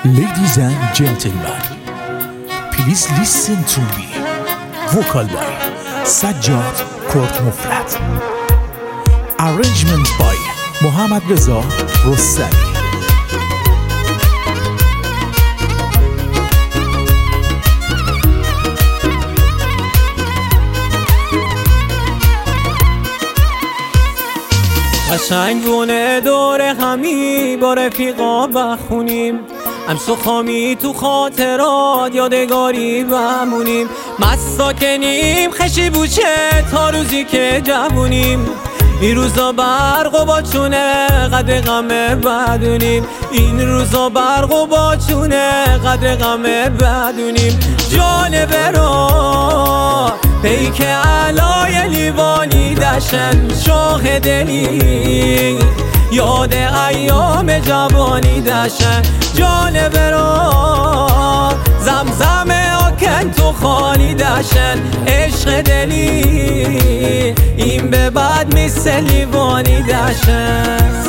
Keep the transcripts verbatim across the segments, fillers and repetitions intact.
Ladies and gentlemen, please listen to me. Vocal by Sajjad Kortmufrat. Arrangement by Mohammad Reza Rostami. قشنگونه دور همی با رفیقا بخونیم، امسو خامی تو خاطرات یادگاری بمونیم. مساکنیم خشی بوچه تا روزی که جوونیم، این روزا برق و باچونه قدر غم بدونیم. این روزا برق و باچونه قدر غم بدونیم. جانبه را پیک علای لیوانی دشن شاه دلی، یاد ایام جوانی دشن. جانبه را زمزم آکن تو خالی دشن عشق دلی، این به بعد مثل لیوانی دشن.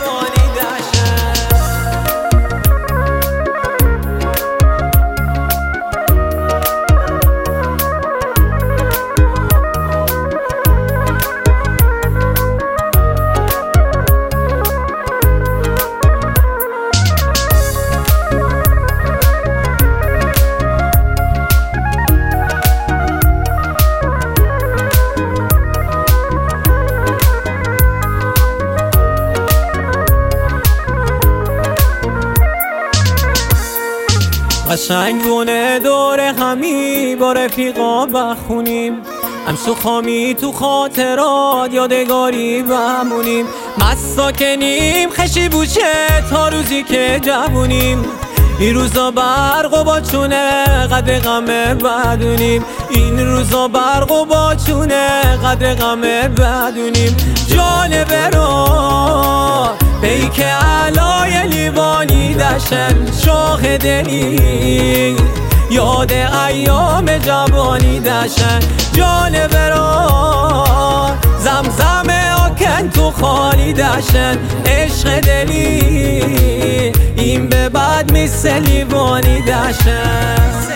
قشنگونه دور همی با رفیقا بخونیم، امسو خامی تو خاطرات یادگاری بمونیم. مساکنیم خشی بوچه تا روزی که جوونیم، این روزا برق و باچونه قدر غم بدونیم. این روزا برق و باچونه قدر غم بدونیم. جانبه را پیک علای لیوانی دشن شاه دلی، یاد ایام جوانی دشن. جانبه را زمزم آکن تو خالی دشن عشق دلی، این به بعد مثل لیوانی دشن.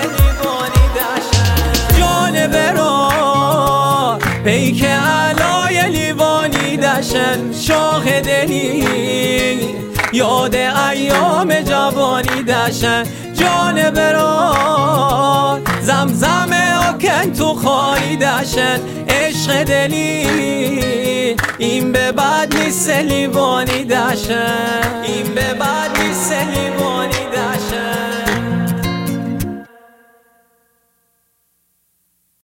جانبه را پیک علای لیوانی دشن شاه دلی، یاد ایام جوانی دشن. جانبه را زمزم آکن تو خالی دشن عشق دلی، این به بعد مثل لیوانی دشن. این به بعد